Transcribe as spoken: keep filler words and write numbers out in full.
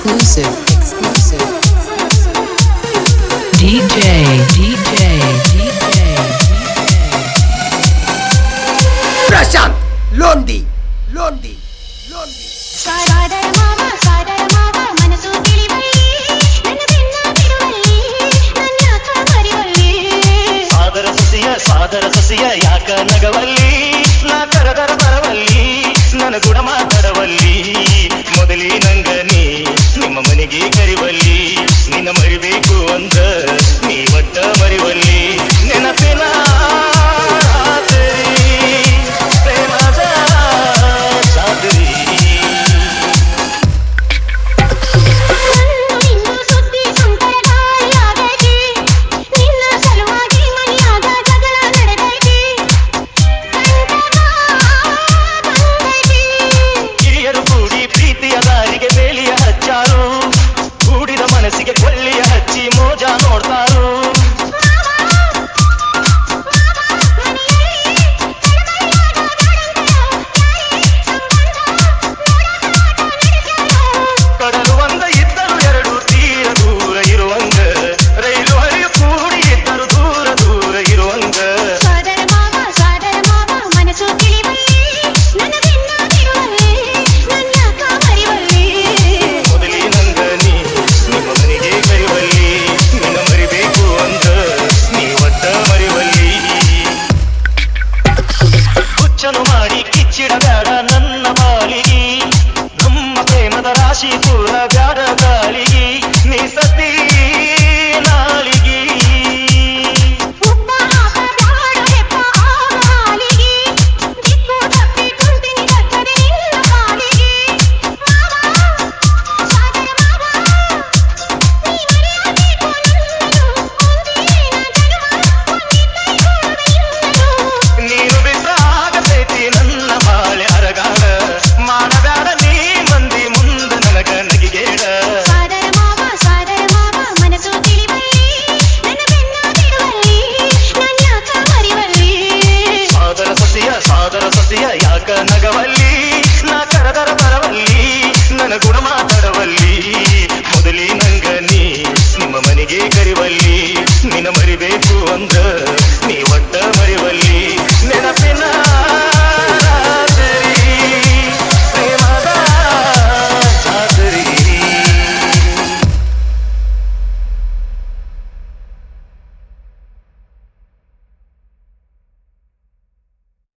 exclusive, exclusive. D J, D J, D J, Prashant, Londi, Londi, Londi. ಸಾದರ ಮಾವ ಸಾದರ ಮಾವ ಮನಸು ತಿಳಿವಲ್ಲಿ ನನ್ನ ಬೆನ್ನ ಬಿಡುವಲ್ಲಿ ನನ್ನ ಕಾಮರಿವಲ್ಲಿ ಸಾದರ ಸಸಿಯ ಸಾದರ ಸಸಿಯ ಯಾಕ ನಗವಲ್ಲಿ ನಾ ಕರದರ ಬರವಲ್ಲಿ ನನ್ನ ಗುಣ ಮಾತಾಡವಲ್ಲಿ ಮೊದಲಿ ನಂಗನಿ ನಿಮ್ಮ ಮನೆಗೆ ಕರಿವಲ್ಲಿ ನಿನ್ನ ಮರಿಬೇಕು ಅಂದ ನೀ ಒಟ್ಟ ಮರಿವಲ್ಲಿ ನೆನಪಿನ ರಾತ್ರಿ ಪ್ರೇಮದ ಸಾದರಿ ಮನಸ್ಸಿಗೆ ಕೊಳ್ಳಿಯ ಹಚ್ಚಿ ಮೋಜ ನೋಡ್ತಾರು ಕಡಲು ಒಂದ ಇದ್ದರು ಎರಡು ತೀರ ದೂರ ಇರುವಂಗ ರೈಲು ಹರಿಯು ಕೂಡಿ ಇದ್ದರು ದೂರ ದೂರ ಇರುವಂಗ ಸಾದರ ಮಾವ ಸಾದರ ಮಾವ ಮನಸು ತಿಳಿವಲ್ಲಿ ನನ್ನ ಬೆನ್ನ ಬಿಡುವಲ್ಲಿ ನನ್ನ ಕಾಮರಿವಲ್ಲಿ ಮೊದಲಿ ನಂಗನಿ ನಿಮ್ಮ ಮನೆಗೆ ಕರಿವಲ್ಲಿ ನಿನ್ನ ಮರಿಬೇಕು ಅಂದ ನೀ ಒಟ್ಟ ಮರಿವಲ್ಲಿ ಹುಚ್ಚನು ಮಾಡಿ ಕಿಚ್ಚಿಡದ